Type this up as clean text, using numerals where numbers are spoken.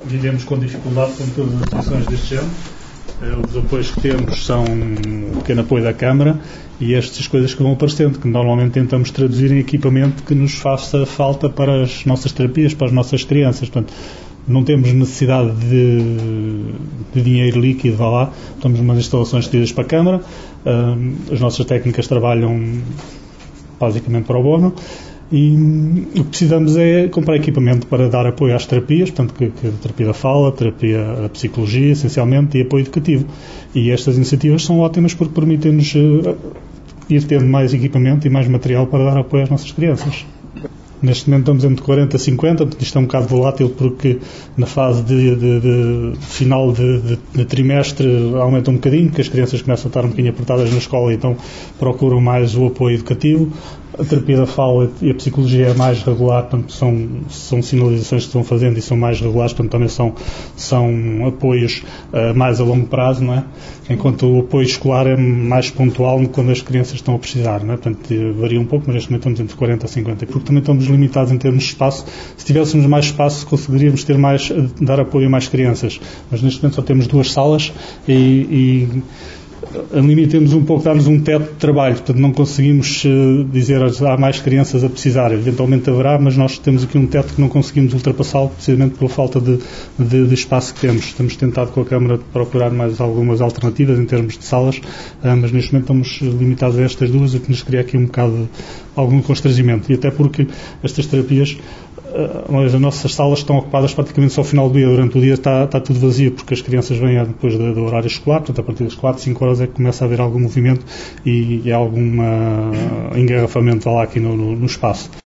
Vivemos com dificuldade com todas as situações deste género. Os apoios que temos são um pequeno apoio da Câmara e estas coisas que vão aparecendo, que normalmente tentamos traduzir em equipamento que nos faça falta para as nossas terapias, para as nossas crianças. Portanto, não temos necessidade de dinheiro líquido, vá lá. Temos umas instalações cedidas para a Câmara. As nossas técnicas trabalham basicamente para o bono. E o que precisamos é comprar equipamento para dar apoio às terapias, portanto, que a terapia da fala, terapia da psicologia, essencialmente, e apoio educativo. E estas iniciativas são ótimas porque permitem-nos ir tendo mais equipamento e mais material para dar apoio às nossas crianças. Neste momento estamos entre 40 e 50, portanto isto é um bocado volátil porque na fase de final de trimestre aumenta um bocadinho, porque as crianças começam a estar um bocadinho apertadas na escola e então procuram mais o apoio educativo. A terapia da fala e a psicologia é mais regular, portanto são sinalizações que estão fazendo e são mais regulares, portanto também são apoios mais a longo prazo, não é? Enquanto o apoio escolar é mais pontual quando as crianças estão a precisar, não é? Portanto varia um pouco, mas neste momento estamos entre 40 e 50, porque também estamos limitados em termos de espaço. Se tivéssemos mais espaço conseguiríamos dar apoio a mais crianças, mas neste momento só temos 2 salas e limitamos um pouco, dá-nos um teto de trabalho, portanto não conseguimos dizer há mais crianças a precisar, eventualmente haverá, mas nós temos aqui um teto que não conseguimos ultrapassá-lo precisamente pela falta de espaço que temos. Temos tentado com a Câmara procurar mais algumas alternativas em termos de salas, mas neste momento estamos limitados a estas 2, o que nos cria aqui um bocado algum constrangimento, e até porque estas terapias, as nossas salas estão ocupadas praticamente só ao final do dia. Durante o dia está tudo vazio, porque as crianças vêm depois do horário escolar, portanto a partir das 4, 5 horas é que começa a haver algum movimento e há algum engarrafamento lá aqui no espaço.